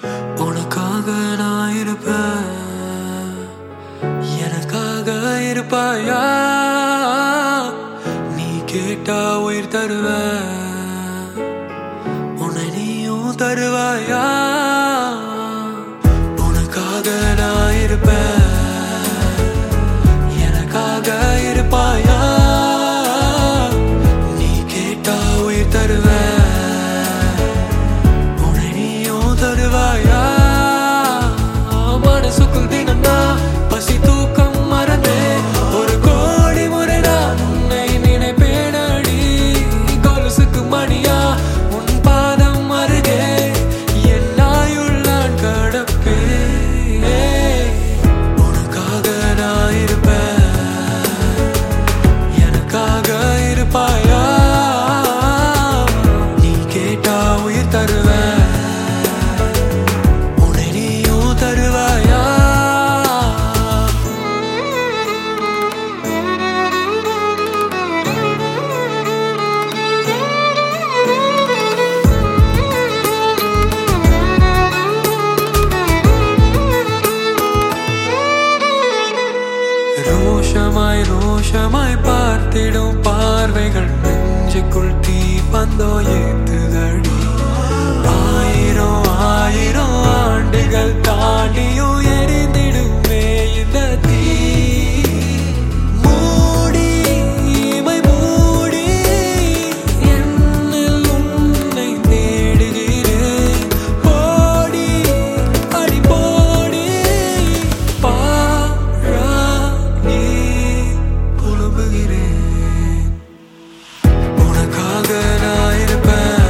உனக்காக நான் இருப்பேன், எனக்காக இருப்பாயா? நீ கேட்டா உயிர் தருவேன், உன்னை நீயும் தருவாயா? உனக்காக நான் இருப்பேன், எனக்காக இருப்பாயா? நீ கேட்டா உயிர் தருவேன், உன்னை நீயும் தருவாயா? மனசுக்குள் தினம்னா பசி தூக்கம் மறந்தே ஒரு கோடி முறை நான் உன்னை நினைப்பேனடி. கொலுசுக்கு மணியா உன் பாதம் அருகே என் ஆயுள் நான் கடப்பேன். உனக்காக நான் இருப்பேன், எனக்காக இருப்பாயா? நீ கேட்டா உயிர் தருவேன், உன்னை நீயும் தருவாயா? ரோஷமாய் ரோஷமாய் பார்த்திடும் பார்வைகள் நெஞ்சுக்குள் தீ பந்தோ ஏத்துதடி. ஆயிரம் ஆயிரம் ஆண்டுகள் தாண்டியும் எரிந்திடுமே இந்த தீ. மூடி இமை மூடி என்னில் உன்னை தேடுகிறேன். போடி அடி போடி பாழாகி புலம்புகிறேன். உனக்காக நான் இருப்பேன்,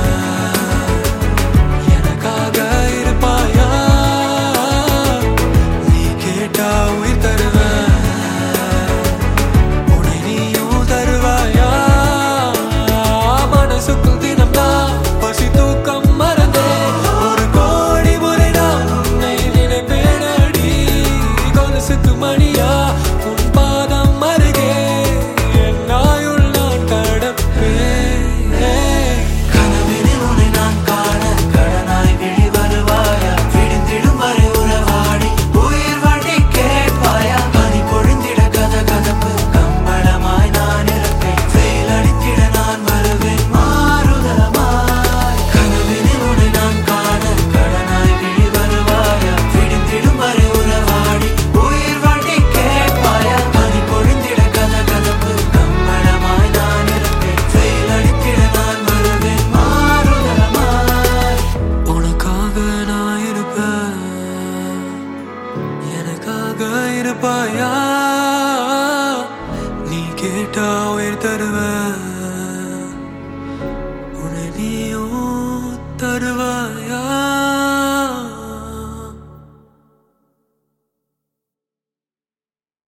எனக்காக இருப்பாயா? நீ கேட்டா உயிர் தருவேன், உன்னை நீயும் தருவாயா? மனசுக்குள் தினம்தான் பசி தூக்கம் மறந்தே ஒரு கோடி முறை நான் உன்னை நினைப்பேனடி. கொலுசுக்கு மணியா உன் பாதம் அருகே என் ஆயுள் நான் கடப்பேன். கனவினில் உன்னை நான் காண கடனாய் விழி வருவாயா? விடுந்திடும் வரை உறவாடி உயிர் வழி கேட்பாயா? பனி பொழிந்திட கதகதப்பு கம்பளமாய் நான் இருப்பேன், வெயில் அடித்திட நான் வருவேன் மாறுதலமாய். கனவினில் உன்னை நான் காண கடனாய் விழி வருவாயா? விடுந்திடும் வரை உறவாடி உயிர் வழி கேட்பாயா? பனி பொழிந்திட கதகதப்பு கம்பளமாய் நான் இருப்பேன், வெயில் அடித்திட நான் வருவேன் மாறுதலமாய். உனக்காக நான் இருப்பேன், எனக்காக இருப்பாயா?